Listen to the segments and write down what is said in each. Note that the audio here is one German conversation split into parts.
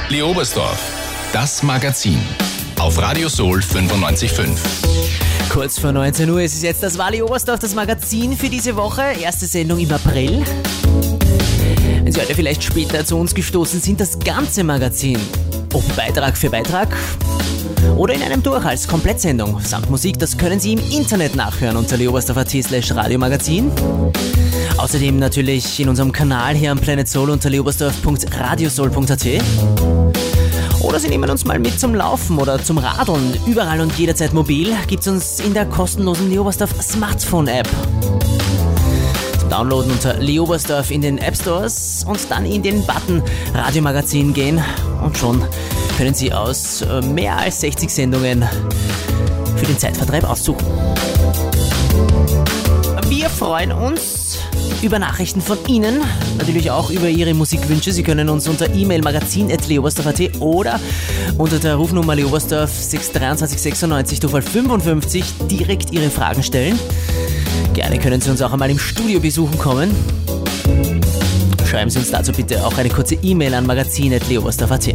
Lee Oberstdorf, das Magazin. Auf Radio Soul 95.5. Kurz vor 19 Uhr ist es jetzt, das war Lee Oberstdorf, das Magazin für diese Woche. Erste Sendung im April. Wenn Sie heute vielleicht später zu uns gestoßen sind, das ganze Magazin, ob Beitrag für Beitrag oder in einem durch als Komplettsendung samt Musik, das können Sie im Internet nachhören unter leoberstdorf.at/radiomagazin. Außerdem natürlich in unserem Kanal hier am Planet Soul unter leoberstdorf.radiosoul.at. Oder Sie nehmen uns mal mit zum Laufen oder zum Radeln. Überall und jederzeit mobil gibt's uns in der kostenlosen Lee Oberstdorf Smartphone App. Zum Downloaden unter Lee Oberstdorf in den App Stores und dann in den Button Radiomagazin gehen und schon können Sie aus mehr als 60 Sendungen für den Zeitvertreib aussuchen. Wir freuen uns über Nachrichten von Ihnen, natürlich auch über Ihre Musikwünsche. Sie können uns unter E-Mail magazin@leoberstdorf.at oder unter der Rufnummer Lee Oberstdorf 623 96 Durchwahl 55 direkt Ihre Fragen stellen. Gerne können Sie uns auch einmal im Studio besuchen kommen. Schreiben Sie uns dazu bitte auch eine kurze E-Mail an magazin@leoberstdorf.at.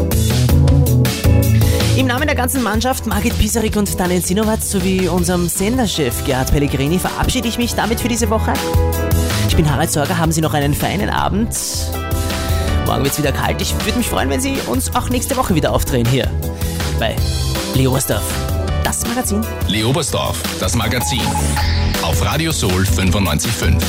Im Namen der ganzen Mannschaft, Margit Pisarik und Daniel Sinowatz sowie unserem Senderchef Gerhard Pellegrini verabschiede ich mich damit für diese Woche. Ich bin Harald Sorger, haben Sie noch einen feinen Abend. Morgen wird es wieder kalt. Ich würde mich freuen, wenn Sie uns auch nächste Woche wieder aufdrehen hier bei Lee Oberstdorf, das Magazin. Lee Oberstdorf, das Magazin. Auf Radio Soul 95.5.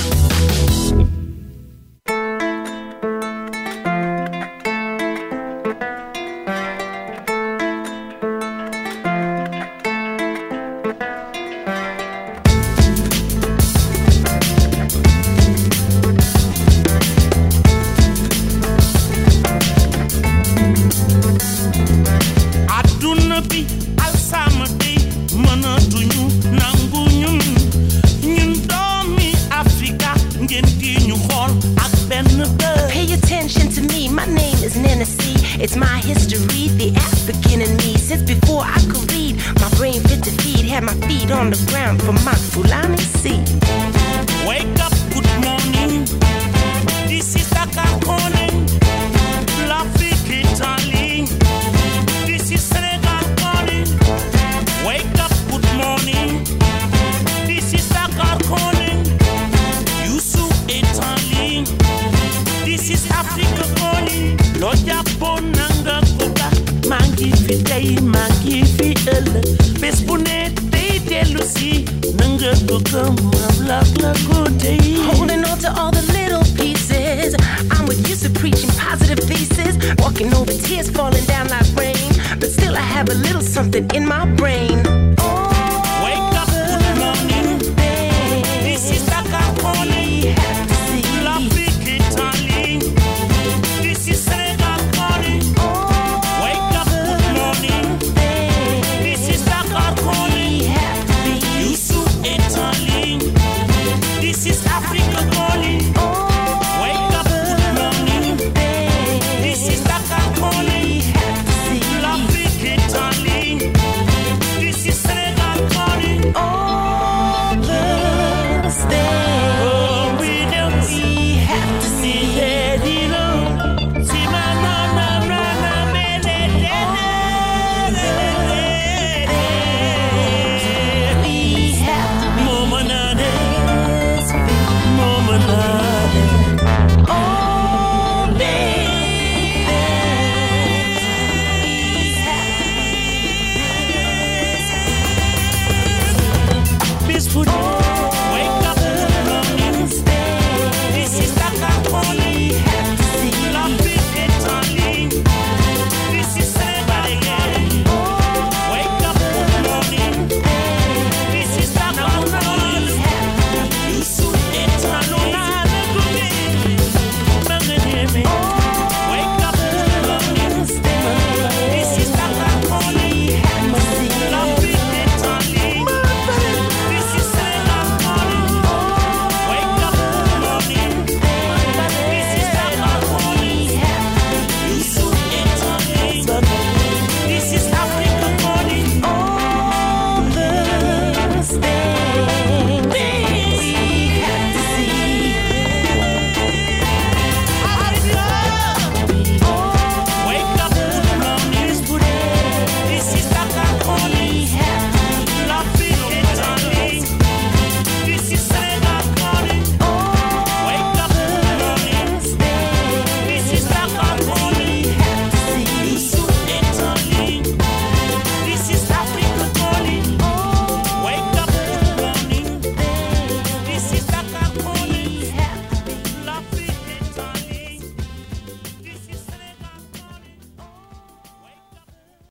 Pay attention to me, my name is Nancy. It's my history, the African in me. Since before I could read, my brain fit to feed. Had my feet on the ground from my Fulani seed. Wake up, good morning. This is Dakakone. L'Afrique Italy. This is Senegal calling. Wake up, good morning. This is Dakakone. Yusuf Italy. This is Africa calling. Loja bonanga koba. Mangi fi day, mangi fi ele. Bespune day delusi. Nanga koka mabla day. Holding on to all the little pieces. I'm with you, so preaching positive thesis. Walking over tears falling down like rain. But still I have a little something in my brain. Oh.